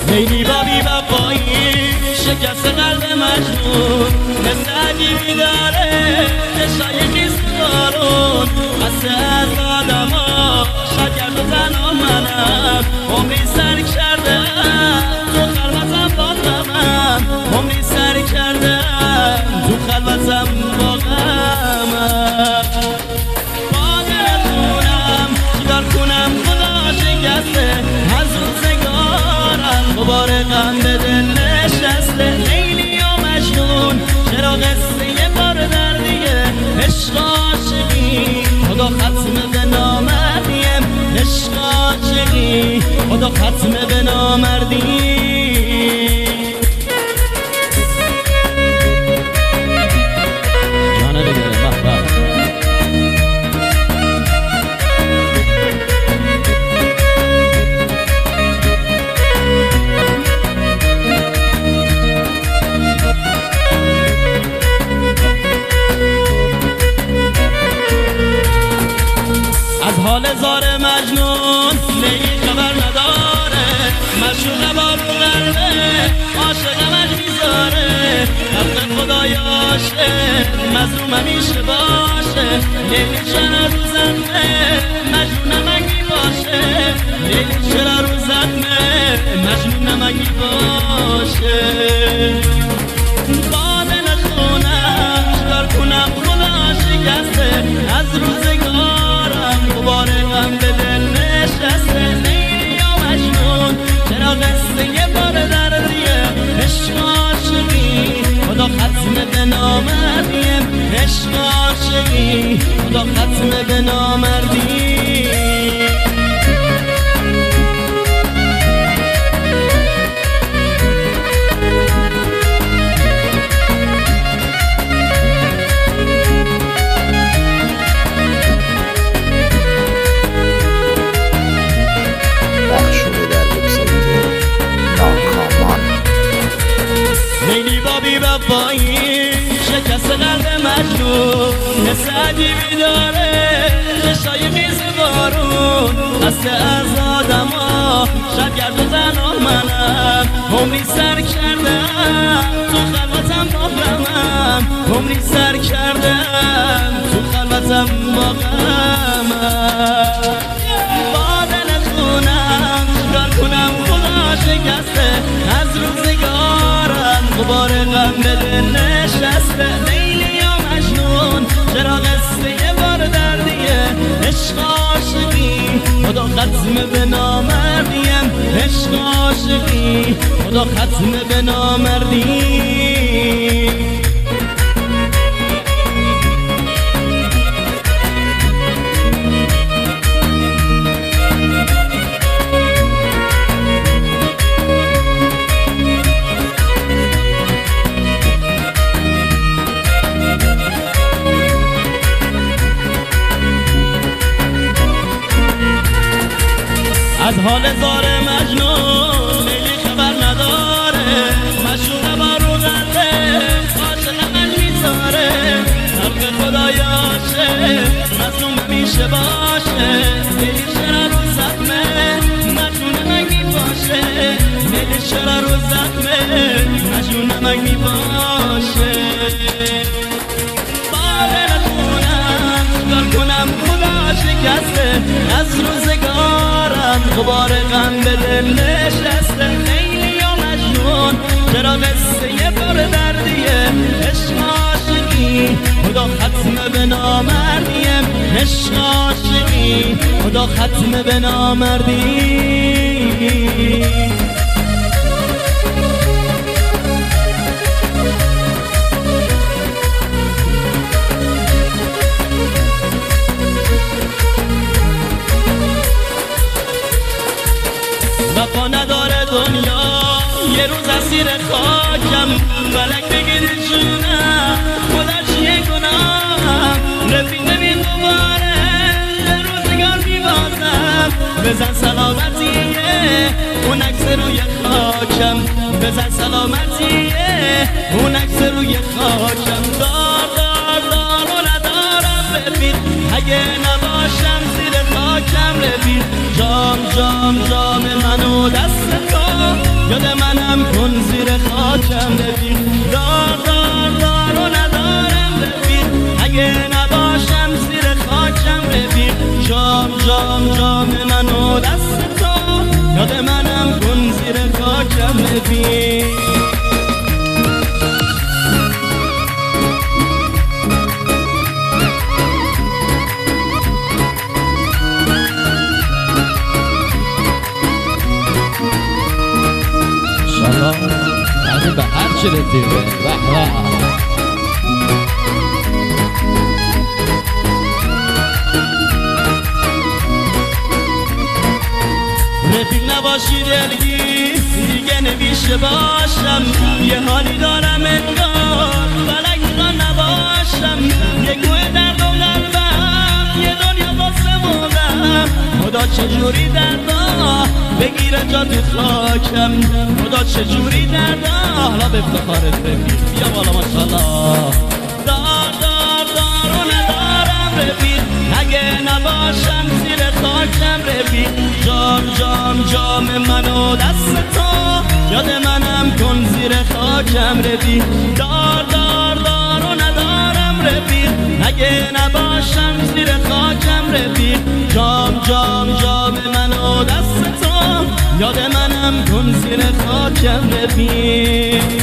لیلی با بی وفایی شکست قلب مجنون مثل عجیبی داره چشای خیس بارون قصه از آدما شاید و تنها منم عمری سر کردم تو خلوتم با غمم عمری سر کردم تو خلوتم با غمم باید خونم چیکار کنم خدا شکسته از روزگارم غبار غم به دل نشسته لیلی و مجنون چرا قصه یه بار دردیه عشق عاشقی خدا ختم به نامردیم عشق عاشقی خدا ختم به نامردی حال زار مجنون لیلی خبر نداره مشوق بارو قلبه عاشقمش میذاره حق خدای عاشق مظلوم همیشه باشه لیلی چرا رو زمه مجنون نمکی باشه لیلی چرا رو زمه مجنون نمکی باشه با دل خونم چکار کنم خدا شکسته از روزگارم غبار غم به دل نشسته لیلی و مجنون چرا قصه یه بار دردیه عشق عاشقی خدا ختم به نامردیم عشق عاشقی خدا ختم به نامردی لیلی با بی وفایی شکست قلب مجنون مثل عجیبی داره چشای خیس بارون قصه از آدما شب گرد و تنها منم عمری سر کردم تو خلوتم با غمم عمری سر کردم تو خلوتم با غمم با دل خونم چیکار کنم خدا شکسته از روزگارم غبار غم به دل نشسته لیلی و مجنون چرا قصه یه بار دردیه عشق عاشقی خدا ختم به نامردیم عشق عاشقی خدا ختم به نامردی از حال زار مجنون لیلی خبر نداره مشوق بارو قلبه عاشقمش میذاره حق خدای عاشق مظلوم همیشه باشه لیلی چرا رو زخمه مجنون نگی باشه لیلی چرا رو زخمه مجنون نگی باشه با دل خونم چکار کنم خدا شکسته از روزگارم غبار غم به دل نشسته لیلی و مجنون چرا قصه یه بار دردیه عشق عاشقی خدا ختم به نامردیم عشق عاشقی خدا ختم به نامردی وفا نداره دنیا یه روز اسیر خاکم فلک بگیر جونم خدا چیه گناهم رفیق ببین دوباره روزگار میبازم بزن سلامتیه اون عکس روی خاکم بزن سلامتیه اون عکس روی خاکم دار دار دار و ندارم ببین اگه نباشم زیر خاکم رفیق جام جام جام منو دست تو یاد منم کن زیر خاکم رفیق دار دار دار و ندارم رفیق اگه نباشم زیر خاکم رفیق جام جام جام منو دست تو یاد منم کن زیر خاکم رفیق یعنی به هر چی رسیده رفیق نباشی دلگیر دیگه نمیشه باشم یه حالی دارم انگار فلک میخوام نباشم یه گوه درد و قلبم یه دنیا واسه موندم خدا چجوری دردا بگیره جا تو خاکم خدا چجوری دردا حالا به افتخارت رفیق بیا بالا ماشالله دار دار دار و ندارم رفیق اگه نباشم زیر خاکم رفیق جام جام جام منو دست تو یاد منم کن زیر خاکم رفیق دار دار دار و ندارم رفیق اگه نباشم زیر خاکم رفیق جام جام جام منو دست تو یاد منم کن زیر خاکم رفیق